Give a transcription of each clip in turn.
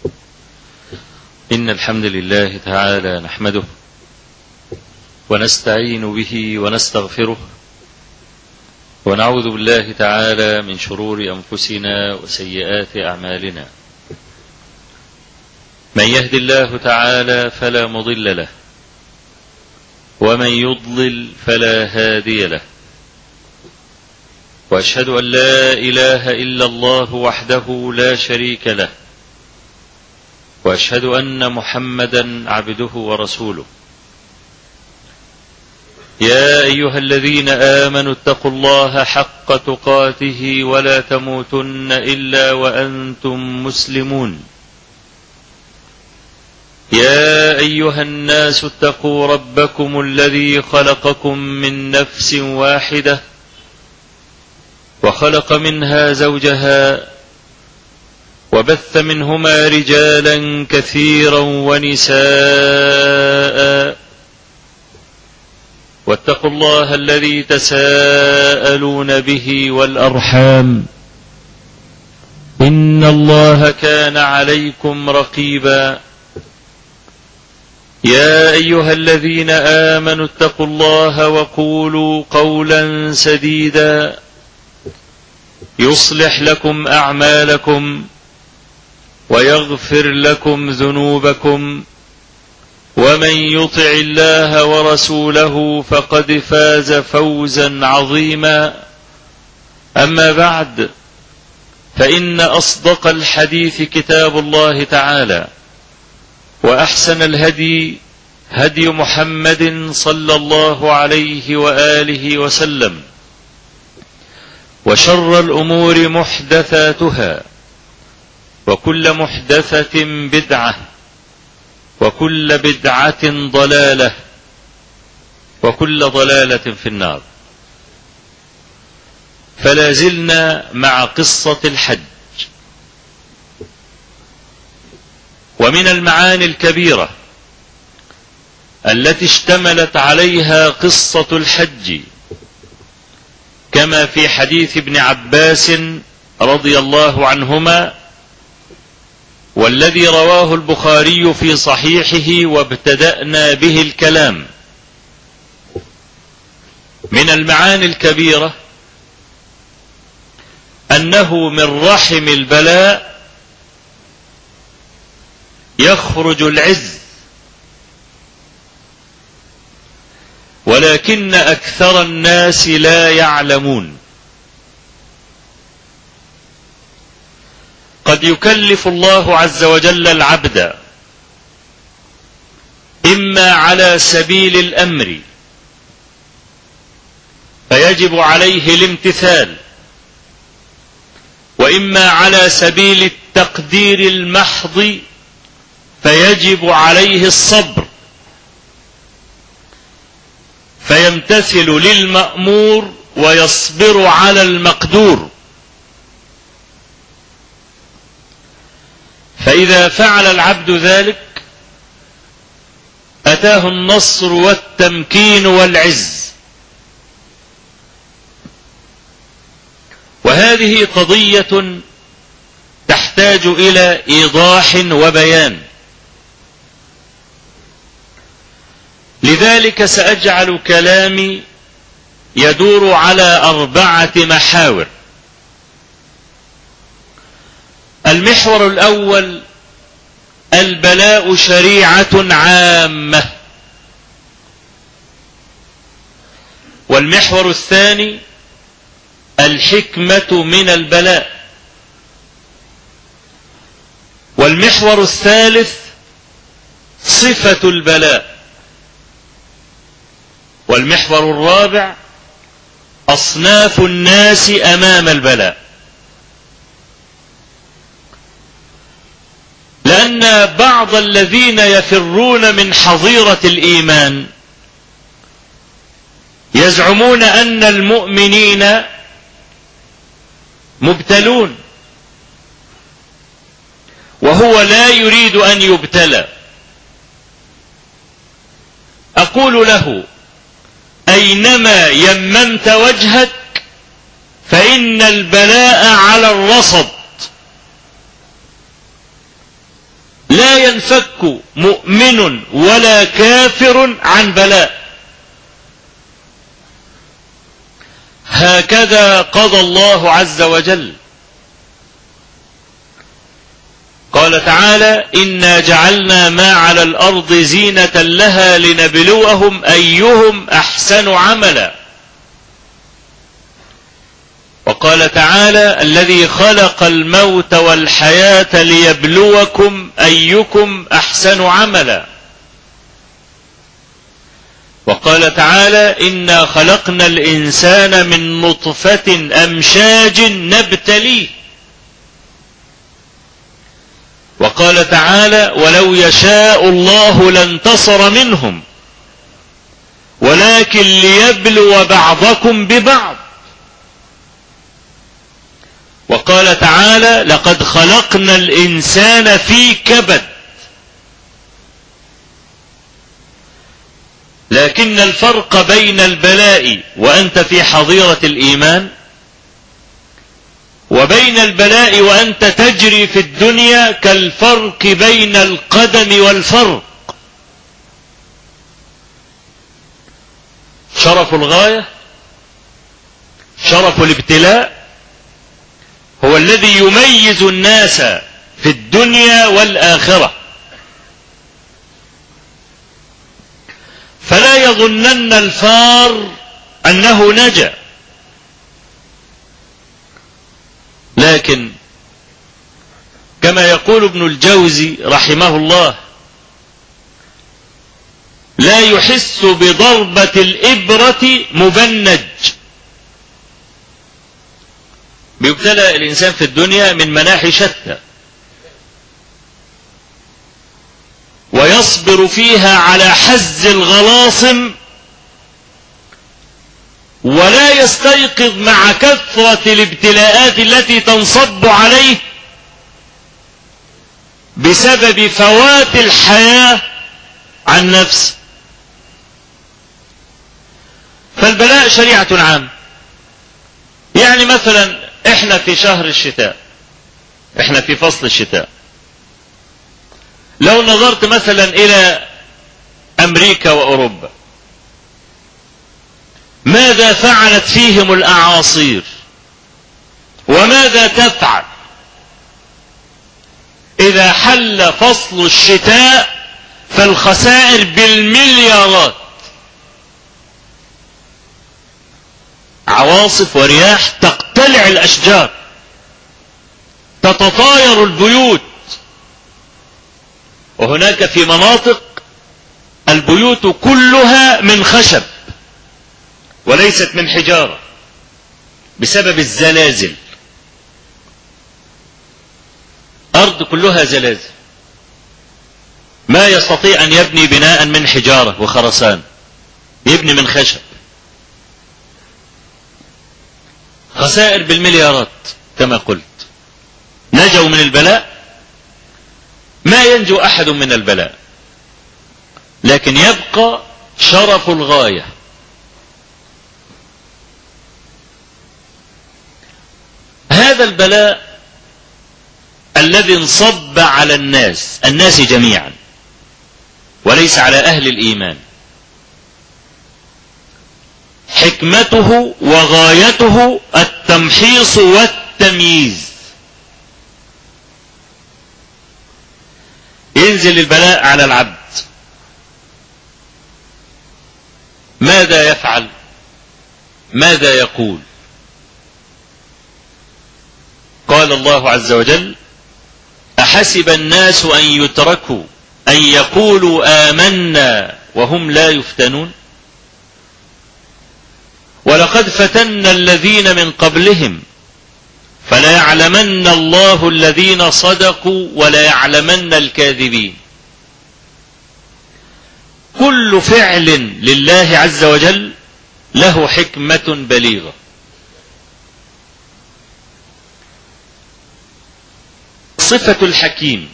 إن الحمد لله تعالى نحمده ونستعين به ونستغفره ونعوذ بالله تعالى من شرور أنفسنا وسيئات أعمالنا. من يهد الله تعالى فلا مضل له ومن يضلل فلا هادي له، وأشهد أن لا إله إلا الله وحده لا شريك له، وأشهد أن محمدا عبده ورسوله. يا أيها الذين آمنوا اتقوا الله حق تقاته ولا تموتن إلا وأنتم مسلمون. يا أيها الناس اتقوا ربكم الذي خلقكم من نفس واحدة وخلق منها زوجها وبث منهما رجالا كثيرا ونساء، واتقوا الله الذي تساءلون به والأرحام إن الله كان عليكم رقيبا. يا أيها الذين آمنوا اتقوا الله وقولوا قولا سديدا يصلح لكم أعمالكم ويغفر لكم ذنوبكم، ومن يطع الله ورسوله فقد فاز فوزا عظيما. أما بعد، فإن أصدق الحديث كتاب الله تعالى، وأحسن الهدي هدي محمد صلى الله عليه وآله وسلم، وشر الأمور محدثاتها، وكل محدثة بدعة، وكل بدعة ضلالة، وكل ضلالة في النار. فلا زلنا مع قصة الحج. ومن المعاني الكبيرة التي اشتملت عليها قصة الحج كما في حديث ابن عباس رضي الله عنهما، والذي رواه البخاري في صحيحه وابتدأنا به الكلام. من المعاني الكبيرة أنه من رحم البلاء يخرج العز، ولكن أكثر الناس لا يعلمون. قد يكلف الله عز وجل العبد إما على سبيل الأمر فيجب عليه الامتثال، وإما على سبيل التقدير المحض فيجب عليه الصبر، فيمتثل للمأمور ويصبر على المقدور. فإذا فعل العبد ذلك أتاه النصر والتمكين والعز. وهذه قضية تحتاج إلى إيضاح وبيان، لذلك سأجعل كلامي يدور على 4 محاور. المحور الأول: البلاء شريعة عامة. والمحور الثاني: الحكمة من البلاء. والمحور الثالث: صفة البلاء. والمحور الرابع: أصناف الناس أمام البلاء. لأن بعض الذين يفرون من حظيرة الإيمان يزعمون أن المؤمنين مبتلون، وهو لا يريد أن يبتلى. أقول له: أينما يممت وجهك فإن البلاء على الرصد. لا ينفك مؤمن ولا كافر عن بلاء. هكذا قضى الله عز وجل. قال تعالى: إنا جعلنا ما على الأرض زينة لها لنبلوهم أيهم أحسن عملا. وقال تعالى: الذي خلق الموت والحياة ليبلوكم أيكم أحسن عملا. وقال تعالى: إنا خلقنا الإنسان من نطفة أمشاج نبتليه. وقال تعالى: ولو يشاء الله لانتصر منهم ولكن ليبلو بعضكم ببعض. وقال تعالى: لقد خلقنا الإنسان في كبد. لكن الفرق بين البلاء وأنت في حظيرة الإيمان وبين البلاء وأنت تجري في الدنيا كالفرق بين القدم والفرق. شرف الغاية، شرف الابتلاء، هو الذي يميز الناس في الدنيا والآخرة. فلا يظنن الفار أنه نجا، لكن كما يقول ابن الجوزي رحمه الله: لا يحس بضربة الإبرة مبنج. بيبتلى الإنسان في الدنيا من مناحي شتى، ويصبر فيها على حز الغلاصم، ولا يستيقظ مع كثرة الابتلاءات التي تنصب عليه بسبب فوات الحياة عن نفسه. فالبلاء شريعة عامة. يعني مثلا احنا في شهر الشتاء، احنا في فصل الشتاء، لو نظرت مثلا الى امريكا واوروبا، ماذا فعلت فيهم الاعاصير وماذا تفعل اذا حل فصل الشتاء؟ فالخسائر بالمليارات. عواصف ورياح تقتلع الاشجار، تتطاير البيوت. وهناك في مناطق البيوت كلها من خشب وليست من حجارة بسبب الزلازل. أرض كلها زلازل، ما يستطيع أن يبني بناء من حجارة وخرسان، يبني من خشب. خسائر بالمليارات كما قلت. نجوا من البلاء؟ ما ينجو أحد من البلاء، لكن يبقى شرف الغاية. هذا البلاء الذي انصب على الناس جميعا وليس على أهل الإيمان، حكمته وغايته التمحيص والتمييز. ينزل البلاء على العبد، ماذا يفعل؟ ماذا يقول؟ قال الله عز وجل: أحسب الناس أن يتركوا أن يقولوا آمنا وهم لا يفتنون؟ ولقد فتنا الذين من قبلهم فليعلمن الله الذين صدقوا وليعلمن الكاذبين. كل فعل لله عز وجل له حكمة بليغة. صفة الحكيم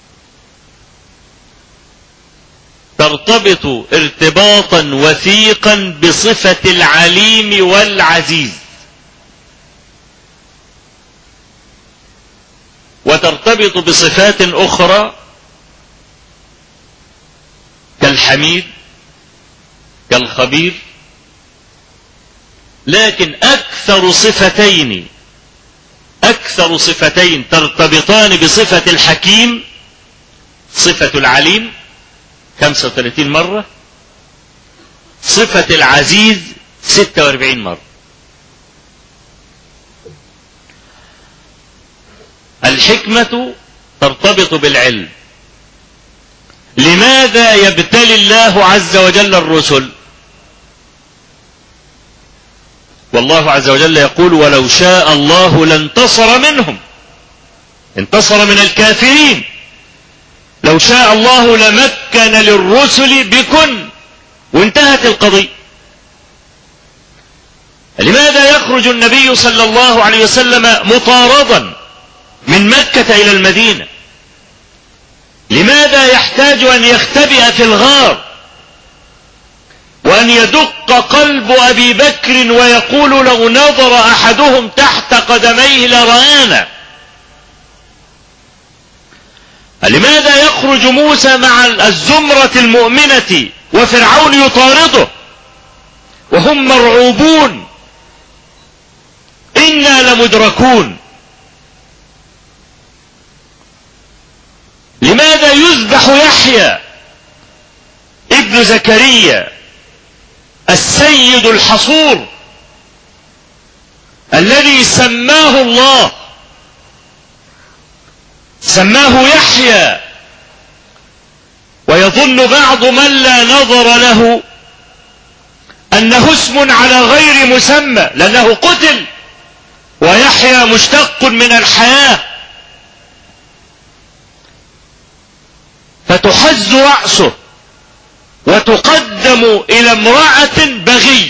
ترتبط ارتباطا وثيقا بصفة العليم والعزيز، وترتبط بصفات أخرى كالحميد كالخبير، لكن أكثر صفتين ترتبطان بصفة الحكيم صفة العليم 35 مرة، صفة العزيز 46 مرة. الحكمة ترتبط بالعلم. لماذا يبتلي الله عز وجل الرسل؟ والله عز وجل يقول: ولو شاء الله لانتصر منهم، انتصر من الكافرين. لو شاء الله لمكن للرسل بكن، وانتهت القضية. لماذا يخرج النبي صلى الله عليه وسلم مطاردا من مكة إلى المدينة؟ لماذا يحتاج أن يختبئ في الغار وأن يدق قلب أبي بكر ويقول: لو نظر أحدهم تحت قدميه لرآنا؟ لماذا يخرج موسى مع الزمرة المؤمنة وفرعون يطارده وهم مرعوبون؟ إنا لمدركون. لماذا يذبح يحيى ابن زكريا السيد الحصور الذي سماه الله، سماه يحيى، ويظن بعض من لا نظر له أنه اسم على غير مسمى لأنه قتل، ويحيى مشتق من الحياة، فتحز رأسه وتقدم إلى امرأة بغي.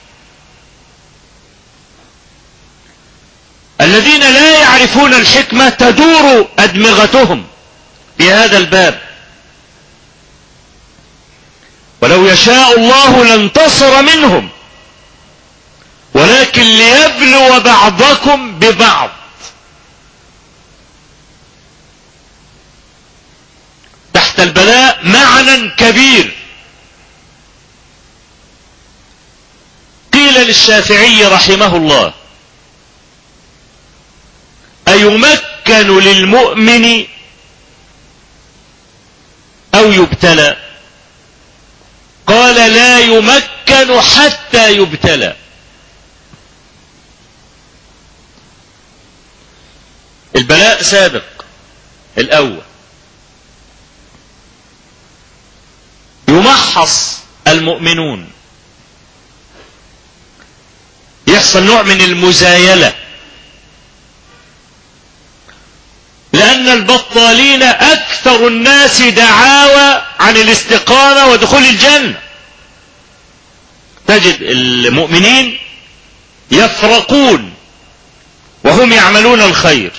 الذين لا يعرفون الحكمة تدور أدمغتهم في هذا الباب. ولو يشاء الله لانتصر منهم، ولكن ليبلو بعضكم ببعض. تحت البلاء معنى كبير. قيل للشافعي رحمه الله: أيمكن للمؤمن أو يبتلى؟ قال: لا يمكن حتى يبتلى. البلاء سابق الأول، يمحص المؤمنون، يحصل نوع من المزايلة، لأن البطالين أكثر الناس دعاوى عن الاستقامة ودخول الجنة. تجد المؤمنين يفرقون وهم يعملون الخير،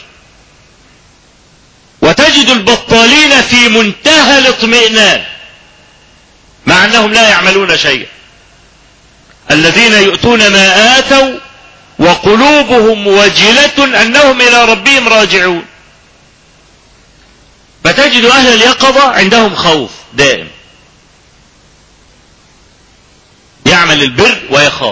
وتجد البطالين في منتهى الاطمئنان مع أنهم لا يعملون شيئا. الذين يؤتون ما آتوا وقلوبهم وجلة أنهم إلى ربهم راجعون. فتجد أهل اليقظة عندهم خوف دائم، يعمل البر ويخاف.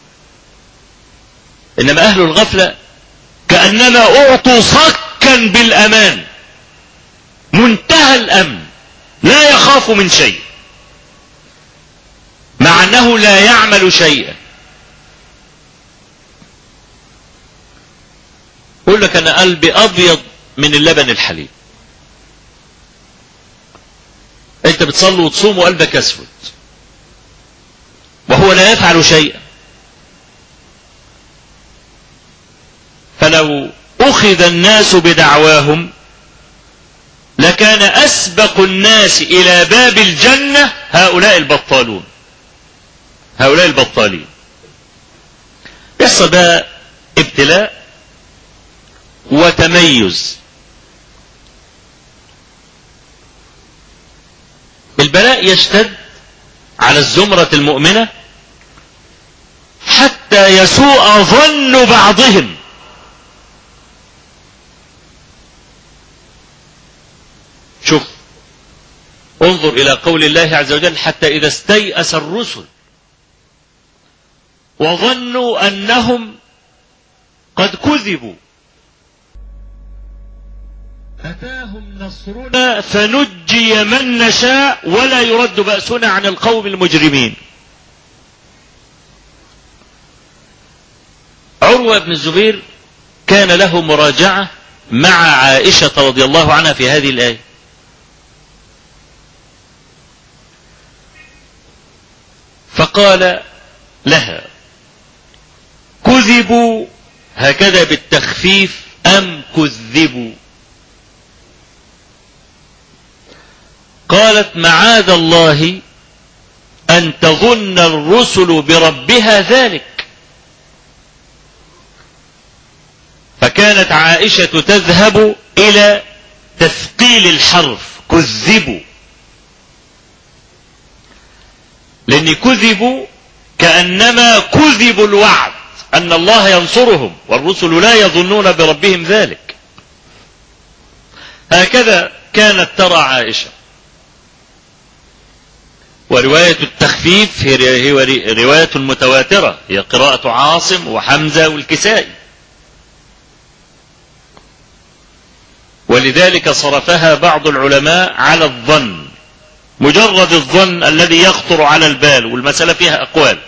إنما أهل الغفلة كأنما أعطوا صكا بالأمان، منتهى الأمن، لا يخاف من شيء مع أنه لا يعمل شيئا. يقول لك: أنا قلبي أبيض من اللبن الحليب. أنت بتصلي وتصوم وقلبك أسود وهو لا يفعل شيئا. فلو أخذ الناس بدعواهم لكان أسبق الناس إلى باب الجنة هؤلاء البطالون، هؤلاء البطالين. يحصل بقى ابتلاء وتميز. البلاء يشتد على الزمرة المؤمنة حتى يسوء ظن بعضهم. شوف انظر إلى قول الله عز وجل حتى إذا استيأس الرسل وظنوا أنهم قد كذبوا أتاهم نصرنا فنجي من نشاء ولا يرد بأسنا عن القوم المجرمين. عروة بن الزبير كان له مراجعة مع عائشة رضي الله عنها في هذه الآية، فقال لها كذبوا هكذا بالتخفيف أم كذبوا؟ قالت معاذ الله أن تظن الرسل بربها ذلك. فكانت عائشة تذهب إلى تثقيل الحرف كذبوا، لأن كذبوا كأنما كذبوا الوعد أن الله ينصرهم والرسل لا يظنون بربهم ذلك. هكذا كانت ترى عائشة. ورواية التخفيف هي رواية متواترة، هي قراءة عاصم وحمزة والكسائي، ولذلك صرفها بعض العلماء على الظن، مجرد الظن الذي يخطر على البال، والمسألة فيها أقوال.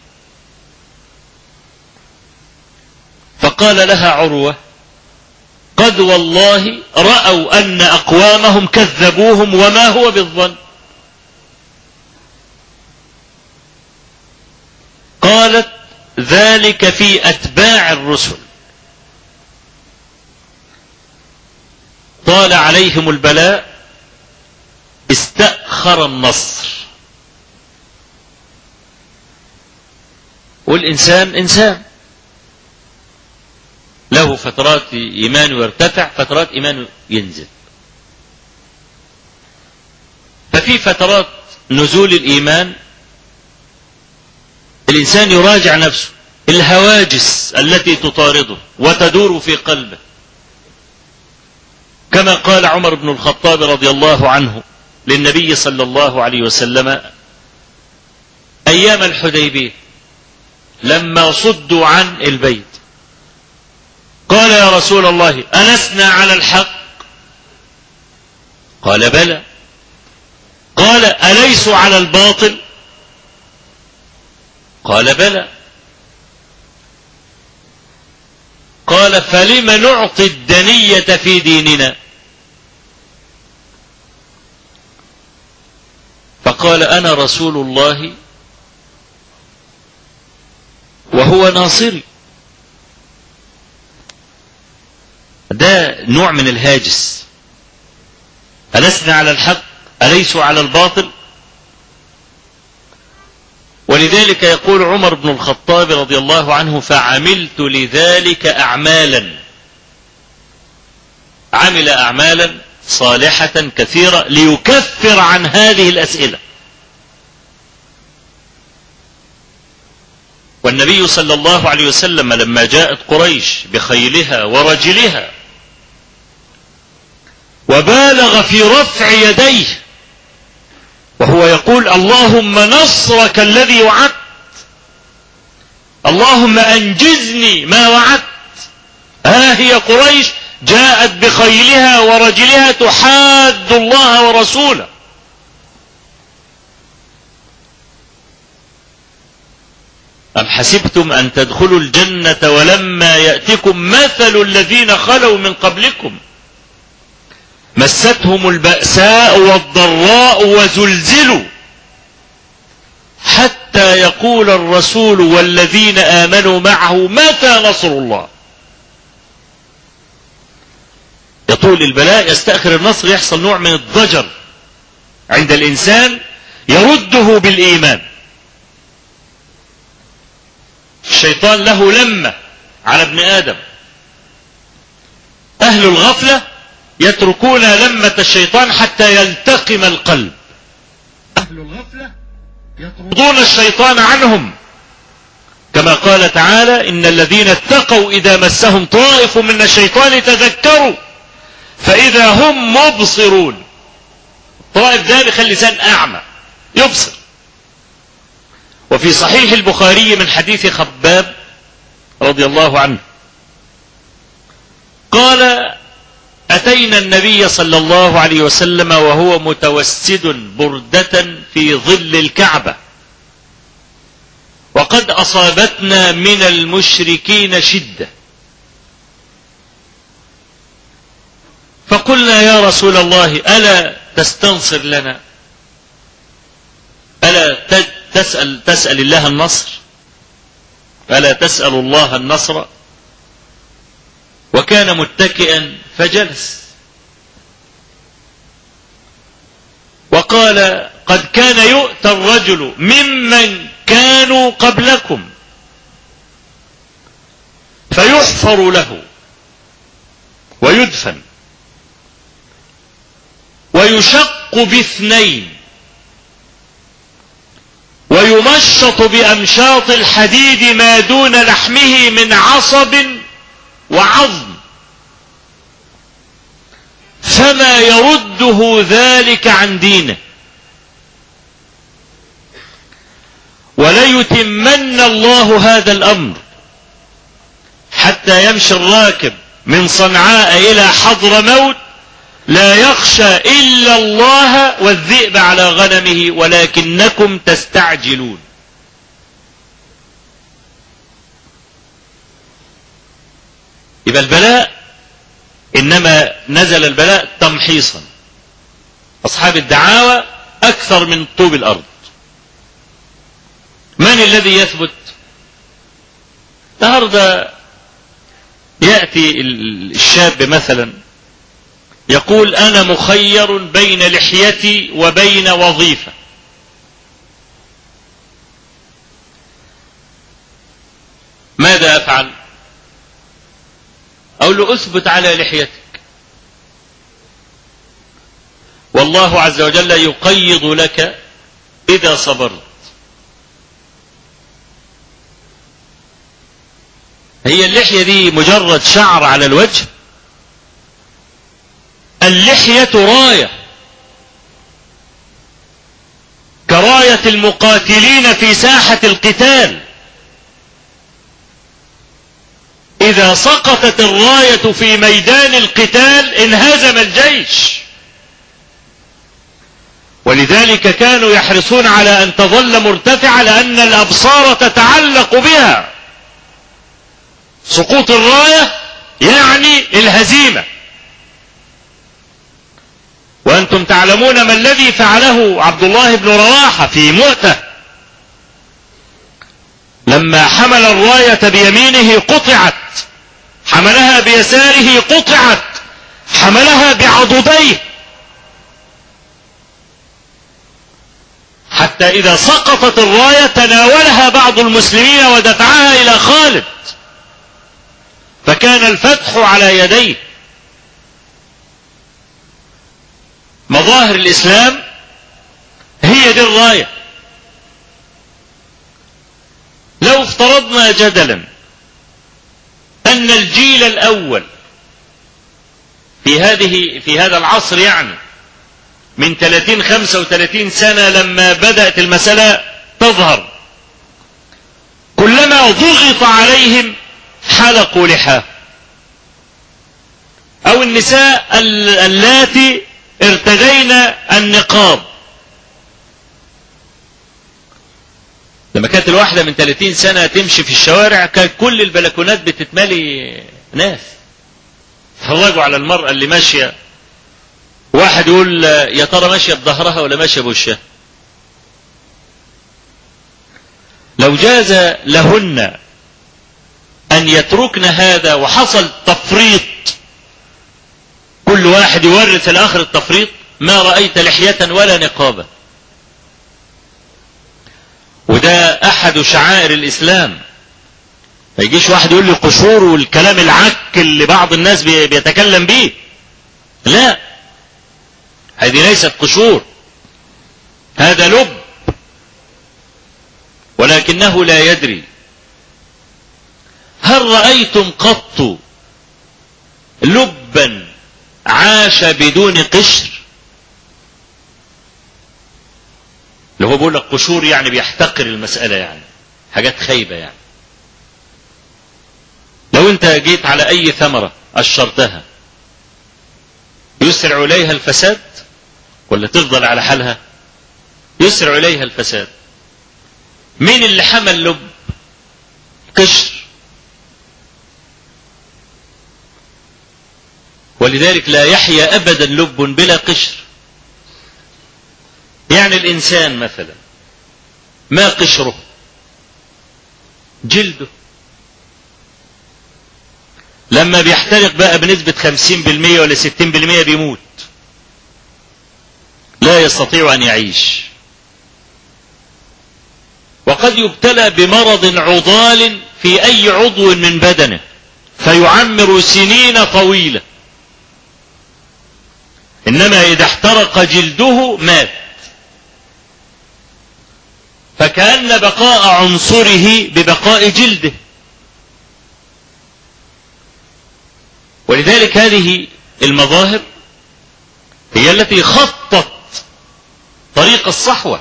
فقال لها عروة قد والله رأوا أن أقوامهم كذبوهم وما هو بالظن. قالت ذلك في أتباع الرسل، طال عليهم البلاء استأخر النصر. والإنسان إنسان له فترات إيمانه يرتفع، فترات إيمانه ينزل. ففي فترات نزول الإيمان الإنسان يراجع نفسه، الهواجس التي تطارده وتدور في قلبه، كما قال عمر بن الخطاب رضي الله عنه للنبي صلى الله عليه وسلم أيام الحديبية لما صدوا عن البيت، قال يا رسول الله ألسنا على الحق؟ قال بلى. قال أليسوا على الباطل؟ قال بلى. قال فلم نعطي الدنية في ديننا؟ فقال أنا رسول الله وهو ناصري. ده نوع من الهاجس، ألسنا على الحق أليسوا على الباطل؟ ولذلك يقول عمر بن الخطاب رضي الله عنه فعملت لذلك أعمالا، عمل أعمالا صالحة كثيرة ليكفر عن هذه الأسئلة. والنبي صلى الله عليه وسلم لما جاءت قريش بخيلها ورجلها وبالغ في رفع يديه وهو يقول اللهم نصرك الذي وعدت، اللهم أنجزني ما وعدت، هي قريش جاءت بخيلها ورجلها تحاد الله ورسوله. أم حسبتم أن تدخلوا الجنة ولما يأتكم مثل الذين خلوا من قبلكم مستهم البأساء والضراء وزلزلوا حتى يقول الرسول والذين آمنوا معه متى نصر الله. يطول البلاء يستأخر النصر، يحصل نوع من الضجر عند الإنسان يرده بالإيمان. الشيطان له لمة على ابن آدم، أهل الغفلة يتركون لمة الشيطان حتى يلتقم القلب، أهل الغفلة يطردون الشيطان عنهم، كما قال تعالى إن الذين اتقوا إذا مسهم طائف من الشيطان تذكروا فإذا هم مبصرون. طائف ده بيخلي لسان أعمى يبصر. وفي صحيح البخاري من حديث خباب رضي الله عنه قال أتينا النبي صلى الله عليه وسلم وهو متوسد بردة في ظل الكعبة وقد أصابتنا من المشركين شدة، فقلنا يا رسول الله ألا تستنصر لنا، ألا تسأل الله النصر، ألا تسأل الله النصر؟ وكان متكئا فجلس وقال قد كان يؤتى الرجل ممن كانوا قبلكم فيحفر له ويدفن ويشق باثنين ويمشط بأمشاط الحديد ما دون لحمه من عصب وعظم، فما يرده ذلك عن دينه، وليتمن الله هذا الأمر حتى يمشي الراكب من صنعاء إلى حضرموت لا يخشى إلا الله والذئب على غنمه ولكنكم تستعجلون. يبقى البلاء إنما نزل البلاء تمحيصا، أصحاب الدعاوى أكثر من طوب الأرض. من الذي يثبت؟ النهارده يأتي الشاب مثلا يقول أنا مخير بين لحيتي وبين وظيفة، ماذا أفعل؟ أقول له أثبت على لحيتك، والله عز وجل يقيض لك إذا صبرت. هي اللحية دي مجرد شعر على الوجه؟ اللحية راية كراية المقاتلين في ساحة القتال، إذا سقطت الراية في ميدان القتال انهزم الجيش. ولذلك كانوا يحرصون على أن تظل مرتفعة لأن الأبصار تتعلق بها. سقوط الراية يعني الهزيمة. وأنتم تعلمون ما الذي فعله عبد الله بن رواحة في مؤتة، لما حمل الراية بيمينه قطعت، حملها بيساره قطعت، حملها بعضديه، حتى إذا سقطت الراية تناولها بعض المسلمين ودفعها إلى خالد، فكان الفتح على يديه. مظاهر الإسلام هي دي الراية. لو افترضنا جدلا أن الجيل الأول في هذا العصر، يعني من 30-35 سنة لما بدأت المسألة تظهر، كلما ضغط عليهم حلقوا لحاه، أو النساء اللاتي ارتدين النقاب. لما كانت الواحدة من 30 سنة تمشي في الشوارع كانت كل البلكونات بتتملي ناس تفرجوا على المرأة اللي ماشية. واحد يقول يا ترى ماشية بظهرها ولا ماشية بوشها؟ لو جاز لهن أن يتركن هذا وحصل تفريط، كل واحد يورث الآخر التفريط، ما رأيت لحية ولا نقابة. وده أحد شعائر الإسلام. ما يجيش واحد يقول لي قشور والكلام العك اللي بعض الناس بيتكلم به. لا، هذه ليست قشور، هذا لب، ولكنه لا يدري. هل رأيتم قط لبا عاش بدون قشر؟ هو بيقول لك قشور يعني بيحتقر المسألة، يعني حاجات خايبة. يعني لو انت جيت على اي ثمرة قشرتها يسرع اليها الفساد ولا تفضل على حالها؟ يسرع اليها الفساد. مين اللي حمل لب؟ قشر. ولذلك لا يحيا ابدا لب بلا قشر. يعني الانسان مثلا ما قشره؟ جلده. لما بيحترق بقى بنسبة 50% ولا 60% بيموت، لا يستطيع أن يعيش. وقد يبتلى بمرض عضال في أي عضو من بدنه فيعمر سنين طويلة، إنما إذا احترق جلده مات. فكأن بقاء عنصره ببقاء جلده. ولذلك هذه المظاهر هي التي خطت طريق الصحوة.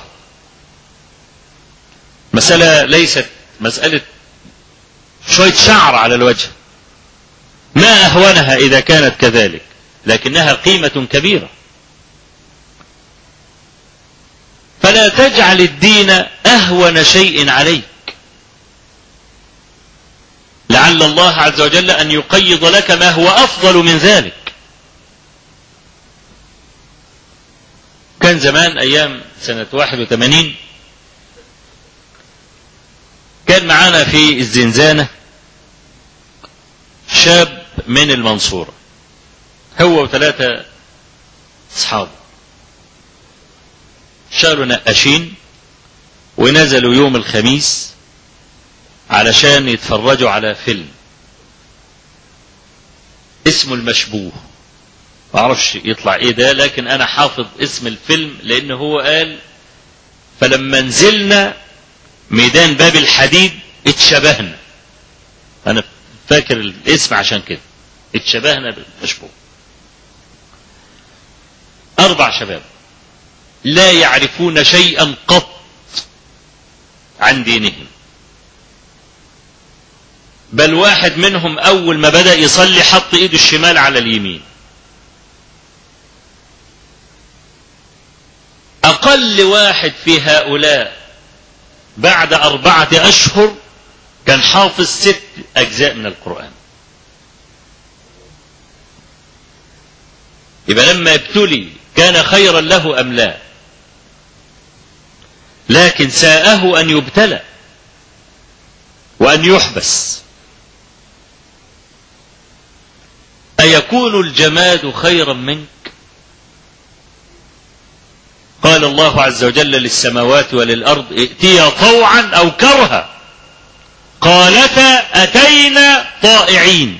مسألة ليست مسألة شوية شعر على الوجه، ما أهونها إذا كانت كذلك، لكنها قيمة كبيرة. فلا تجعل الدين أهون شيء عليك، لعل الله عز وجل أن يقيض لك ما هو أفضل من ذلك. كان زمان أيام سنة 81 كان معانا في الزنزانة شاب من المنصورة، هو و3 أصحابه، شالوا نقاشين ونزلوا يوم الخميس علشان يتفرجوا على فيلم اسمه المشبوه. ما اعرفش يطلع ايه ده، لكن انا حافظ اسم الفيلم لان هو قال فلما نزلنا ميدان باب الحديد اتشبهنا. انا فاكر الاسم عشان كده، اتشبهنا بالمشبوه. 4 شباب لا يعرفون شيئا قط عن دينهم، بل واحد منهم اول ما بدأ يصلي حط ايده الشمال على اليمين. اقل واحد في هؤلاء بعد 4 أشهر كان حافظ 6 أجزاء من القرآن. يبقى لما ابتلي كان خيرا له أم لا؟ لكن ساءه أن يبتلى وأن يحبس. أيكون الجماد خيرا منك؟ قال الله عز وجل للسماوات وللأرض ائتيا طوعا أو كرها قالتا أتينا طائعين.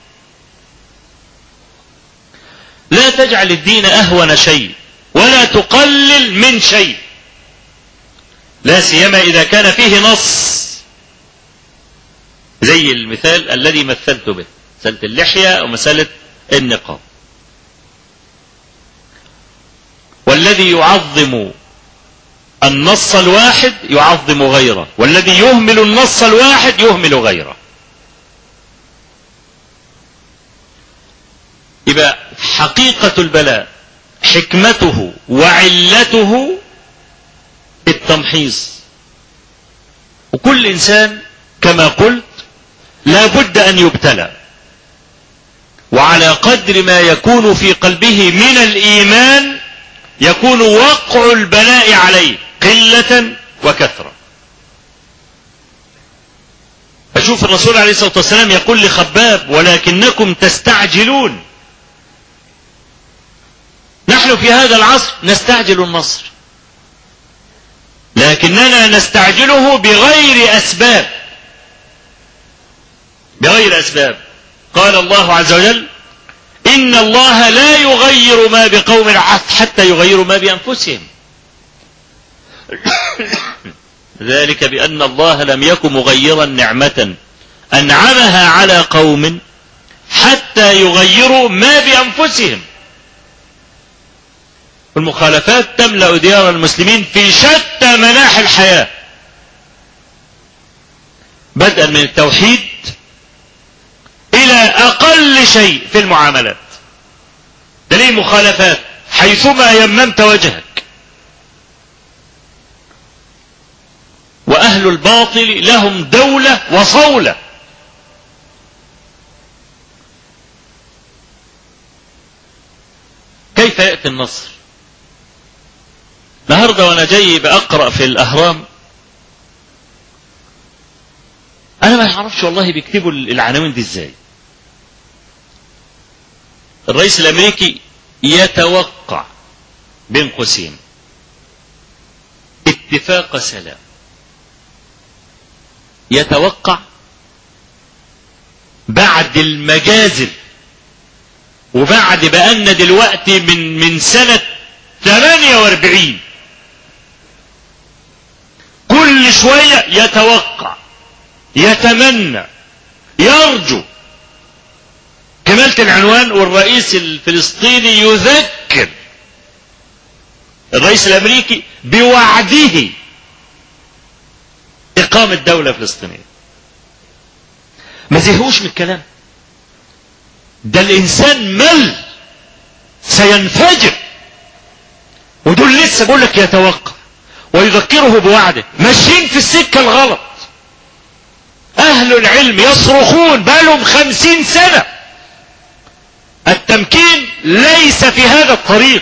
لا تجعل الدين أهون شيء ولا تقلل من شيء، لا سيما إذا كان فيه نص، زي المثال الذي مثلت به، مسألة اللحية أو مسألة النقاب. والذي يعظم النص الواحد يعظم غيره، والذي يهمل النص الواحد يهمل غيره. يبقى حقيقة البلاء حكمته وعلته التمحيص. وكل إنسان كما قلت لا بد أن يبتلى، وعلى قدر ما يكون في قلبه من الإيمان يكون وقع البلاء عليه قلة وكثرة. أشوف الرسول عليه الصلاة والسلام يقول لخباب ولكنكم تستعجلون. نحن في هذا العصر نستعجل النصر، لكننا نستعجله بغير أسباب، بغير أسباب. قال الله عز وجل إن الله لا يغير ما بقوم حتى يغيروا ما بأنفسهم. ذلك بأن الله لم يكن مغيرا نعمة أنعمها على قوم حتى يغيروا ما بأنفسهم. والمخالفات تملأ ديار المسلمين في شتى مناحي الحياة، بدءا من التوحيد إلى أقل شيء في المعاملات. تلاقي مخالفات حيثما يممت وجهك. وأهل الباطل لهم دولة وصولة. كيف يأتي النصر؟ النهارده وانا جاي بأقرأ في الأهرام، أنا ما أعرفش والله بيكتبوا العناوين دي إزاي. الرئيس الأمريكي يتوقع بين قوسين اتفاق سلام. يتوقع بعد المجازر، وبعد بأن دلوقتي من سنة 48 كل شوية يتوقع، يتمنى، يرجو. كمالة العنوان، والرئيس الفلسطيني يذكر الرئيس الأمريكي بوعده إقامة دولة فلسطينية. ما زهقوش من الكلام ده. الإنسان مل سينفجر، ودول لسه بقول لك يتوقع ويذكره بوعده. ماشيين في السكة الغلط. أهل العلم يصرخون بقالهم 50 سنة التمكين ليس في هذا الطريق.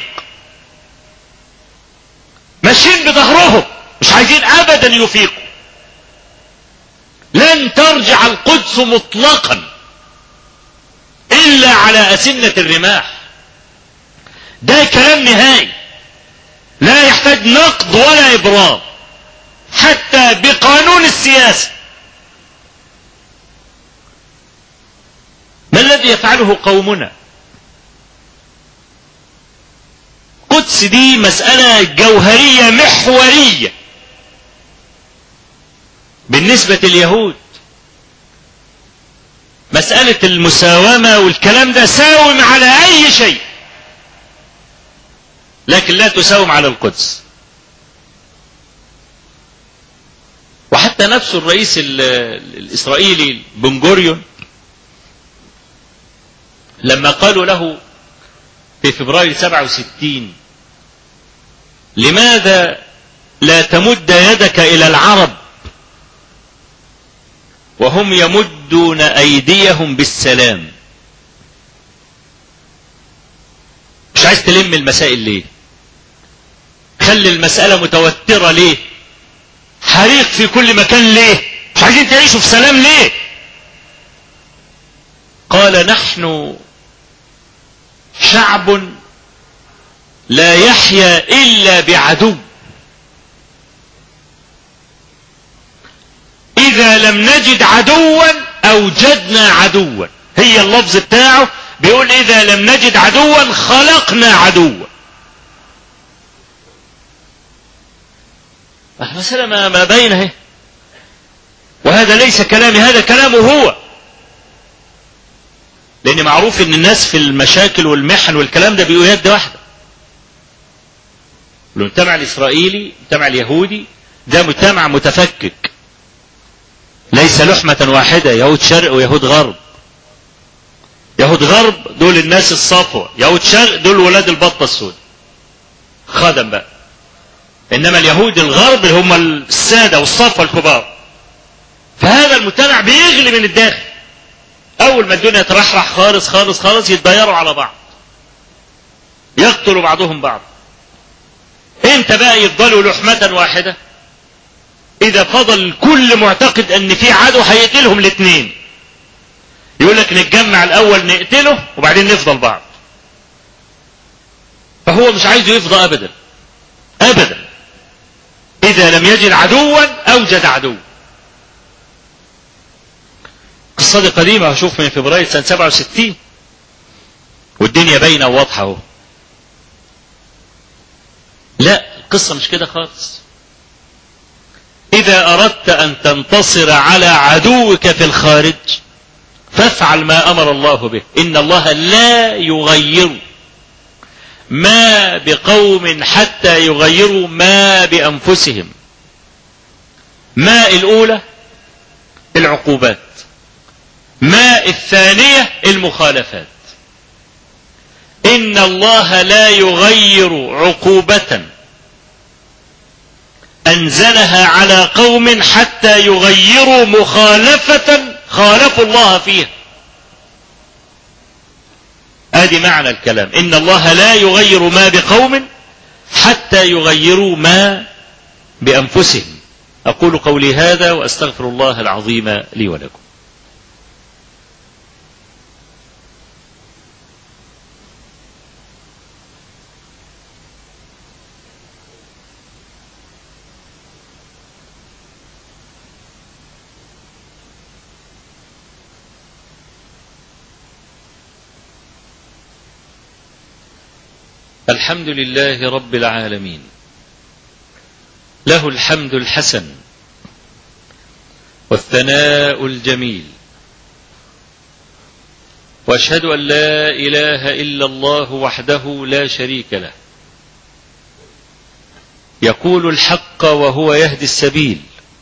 ماشيين بظهرهم، مش عايزين أبدا يفيقوا. لن ترجع القدس مطلقا إلا على أسنة الرماح. ده كلام نهائي لا يحتاج نقد ولا إبرام حتى بقانون السياسة. ما الذي يفعله قومنا؟ القدس دي مسألة جوهرية محورية بالنسبة لليهود. مسألة المساومة والكلام ده ساوم على أي شيء، لكن لا تساوم على القدس. وحتى نفسه الرئيس الإسرائيلي بن غوريون لما قالوا له في فبراير 67 لماذا لا تمد يدك إلى العرب وهم يمدون أيديهم بالسلام؟ مش عايز تلم المسائل ليه؟ خلي المسألة متوترة ليه؟ حريق في كل مكان ليه؟ مش عايزين تعيشوا في سلام ليه؟ قال نحن شعب لا يحيا إلا بعدو. إذا لم نجد عدوا أوجدنا عدوا. هي اللفظ بتاعه بيقول إذا لم نجد عدوا خلقنا عدوا. مسألة ما بينه. وهذا ليس كلامي، هذا كلامه هو. لأن معروف إن الناس في المشاكل والمحن والكلام ده بيقوا يد واحدة. المجتمع الإسرائيلي، المجتمع اليهودي، ده مجتمع متفكك، ليس لحمة واحدة، يهود شرق ويهود غرب. يهود غرب دول الناس الصفوة، يهود شرق دول ولاد البطة السود خدم بقى. إنما اليهود الغرب اللي هم السادة والصفوة الكبار. فهذا المجتمع بيغلي من الداخل. أول ما الدنيا ترحرح خالص خالص خالص يتضيروا على بعض، يقتلوا بعضهم بعض. انت بقى يفضلوا لحمة واحدة إذا فضل كل معتقد أن في عدو هيقتلهم الاثنين. يقول لك نتجمع الأول نقتله وبعدين نفضل بعض. فهو مش عايزه يفضى أبدا أبدا. إذا لم يجد عدوا أوجد عدو. القصة دي قديمة، هشوف من فبراير سنة 67 والدنيا باينة وواضحة اهو. لا، القصة مش كده خالص. إذا أردت أن تنتصر على عدوك في الخارج فافعل ما أمر الله به. إن الله لا يغير ما بقوم حتى يغيروا ما بأنفسهم. ما الأولى العقوبات، ما الثانية المخالفات. إن الله لا يغير عقوبة أنزلها على قوم حتى يغيروا مخالفة خالفوا الله فيها. ادي معنى الكلام، إن الله لا يغير ما بقوم حتى يغيروا ما بأنفسهم. أقول قولي هذا وأستغفر الله العظيم لي ولكم. الحمد لله رب العالمين، له الحمد الحسن والثناء الجميل، واشهد أن لا إله إلا الله وحده لا شريك له، يقول الحق وهو يهدي السبيل،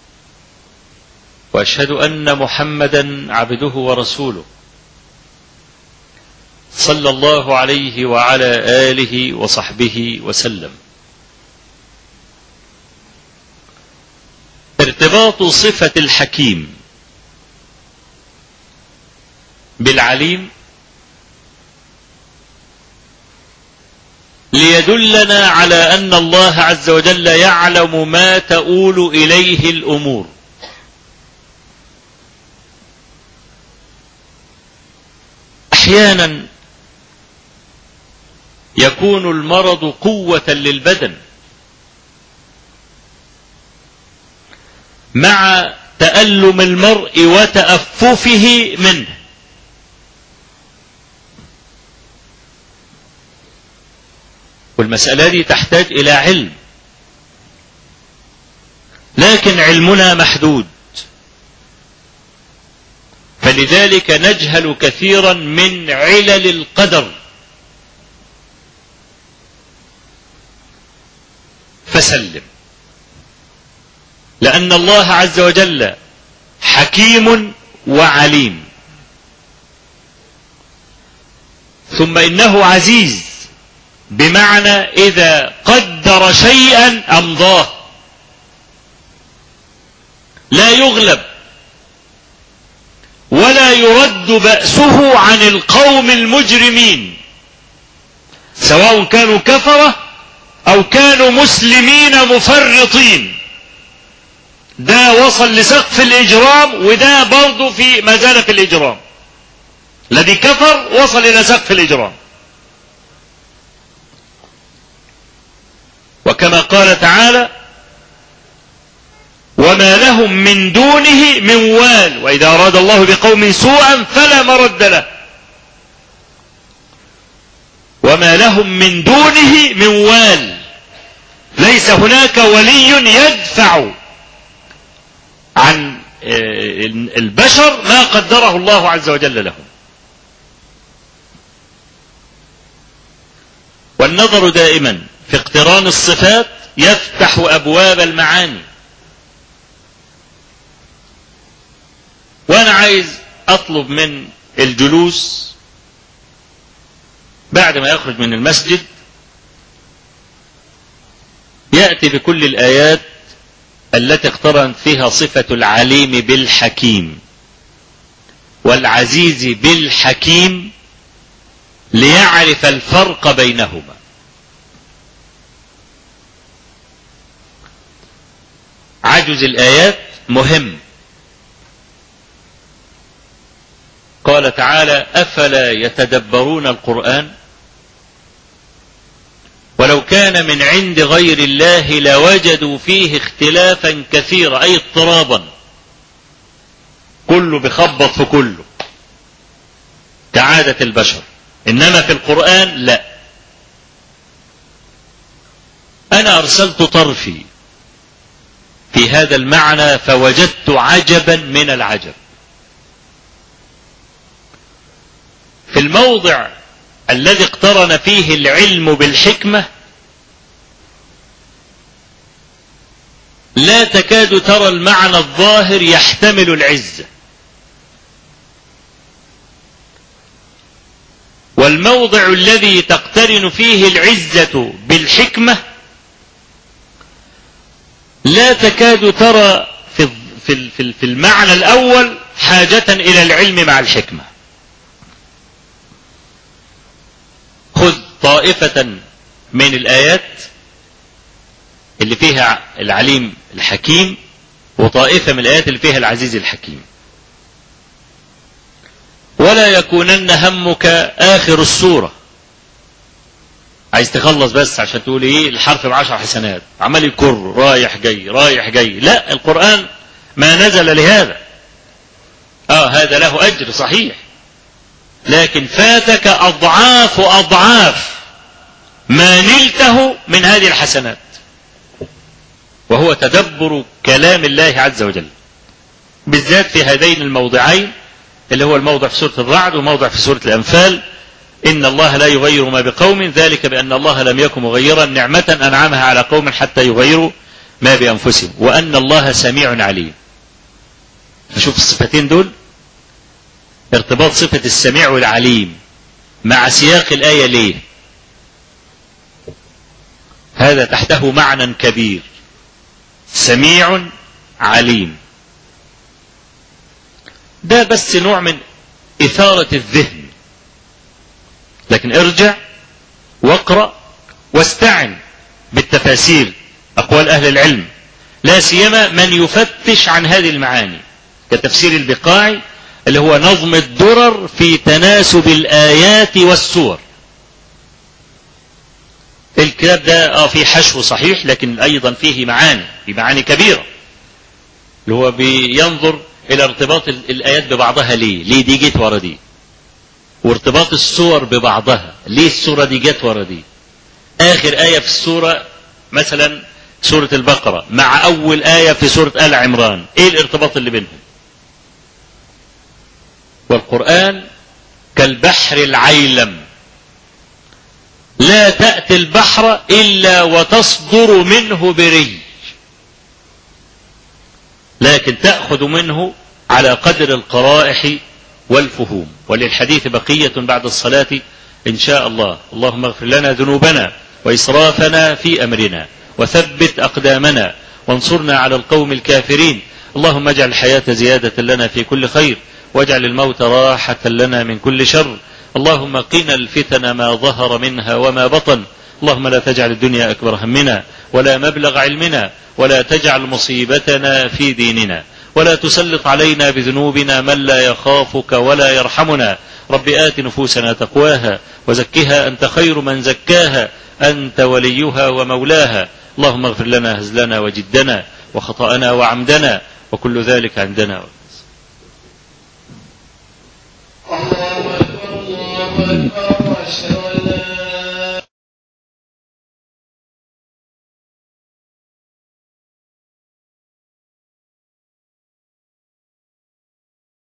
واشهد أن محمدا عبده ورسوله صلى الله عليه وعلى آله وصحبه وسلم. ارتباط صفة الحكيم بالعليم ليدلنا على أن الله عز وجل يعلم ما تؤول إليه الأمور. أحيانا يكون المرض قوة للبدن مع تألم المرء وتأففه منه، والمسألة دي تحتاج إلى علم، لكن علمنا محدود، فلذلك نجهل كثيرا من علل القدر. فسلم، لأن الله عز وجل حكيم وعليم، ثم إنه عزيز بمعنى إذا قدر شيئا أمضاه، لا يغلب ولا يرد بأسه عن القوم المجرمين، سواء كانوا كفرة أو كانوا مسلمين مفرطين. ده وصل لسقف الإجرام، وده برضه في ما زال في الإجرام. الذي كفر وصل إلى سقف الإجرام. وكما قال تعالى: وما لهم من دونه من وال، وإذا أراد الله بقوم سوءا فلا مرد له. وما لهم من دونه من وال، ليس هناك ولي يدفع عن البشر ما قدره الله عز وجل لهم. والنظر دائما في اقتران الصفات يفتح أبواب المعاني. وأنا عايز أطلب من الجلوس بعد ما يخرج من المسجد يأتي بكل الآيات التي اقترنت فيها صفة العليم بالحكيم والعزيز بالحكيم، ليعرف الفرق بينهما. عجز الآيات مهم. قال تعالى: أفلا يتدبرون القرآن ولو كان من عند غير الله لوجدوا فيه اختلافا كثيرا، أي اضطرابا، كله بخبط في كله كعادة البشر. إنما في القرآن لا. أنا أرسلت طرفي في هذا المعنى فوجدت عجبا من العجب. في الموضع الذي اقترن فيه العلم بالحكمة لا تكاد ترى المعنى الظاهر يحتمل العزة. والموضع الذي تقترن فيه العزة بالحكمة لا تكاد ترى في المعنى الأول حاجة إلى العلم مع الحكمة. خذ طائفة من الآيات اللي فيها العليم الحكيم، وطائفة من الآيات اللي فيها العزيز الحكيم، ولا يكونن همك آخر السورة. عايز تخلص بس عشان تقول ايه الحرف ب10 حسنات، عمال يكر رايح جاي رايح جاي. لا، القرآن ما نزل لهذا. هذا له أجر صحيح، لكن فاتك أضعاف أضعاف ما نلته من هذه الحسنات، وهو تدبر كلام الله عز وجل، بالذات في هذين الموضعين، اللي هو الموضع في سورة الرعد وموضع في سورة الأنفال. إن الله لا يغير ما بقوم ذلك بأن الله لم يكن مغيرا نعمة أنعمها على قوم حتى يغيروا ما بأنفسهم وأن الله سميع عليم. فشوف الصفتين دول، ارتباط صفة السميع والعليم مع سياق الآية ليه؟ هذا تحته معنى كبير، سميع عليم. ده بس نوع من إثارة الذهن، لكن ارجع واقرأ واستعن بالتفاسير، أقوال أهل العلم، لا سيما من يفتش عن هذه المعاني، كتفسير البقاعي اللي هو نظم الدرر في تناسب الآيات والسور. الكتاب ده فيه حشو صحيح، لكن أيضا فيه معاني كبيرة، اللي هو بينظر إلى ارتباط الآيات ببعضها. ليه دي جت ورا دي، وارتباط السور ببعضها، ليه السورة دي جت ورا دي. آخر آية في السورة مثلا سورة البقرة مع أول آية في سورة آل عمران، إيه الارتباط اللي بينهم؟ والقرآن كالبحر العيلم، لا تأتي البحر إلا وتصدر منه بري، لكن تأخذ منه على قدر القرائح والفهوم. وللحديث بقية بعد الصلاة إن شاء الله. اللهم اغفر لنا ذنوبنا وإسرافنا في أمرنا وثبت أقدامنا وانصرنا على القوم الكافرين. اللهم اجعل الحياة زيادة لنا في كل خير، واجعل الموت راحة لنا من كل شر. اللهم قنا الفتن ما ظهر منها وما بطن. اللهم لا تجعل الدنيا أكبر همنا ولا مبلغ علمنا، ولا تجعل مصيبتنا في ديننا، ولا تسلط علينا بذنوبنا من لا يخافك ولا يرحمنا. رب آت نفوسنا تقواها وزكها أنت خير من زكاها، أنت وليها ومولاها. اللهم اغفر لنا هزلنا وجدنا وخطأنا وعمدنا وكل ذلك عندنا. الله أكبر الله أكبر.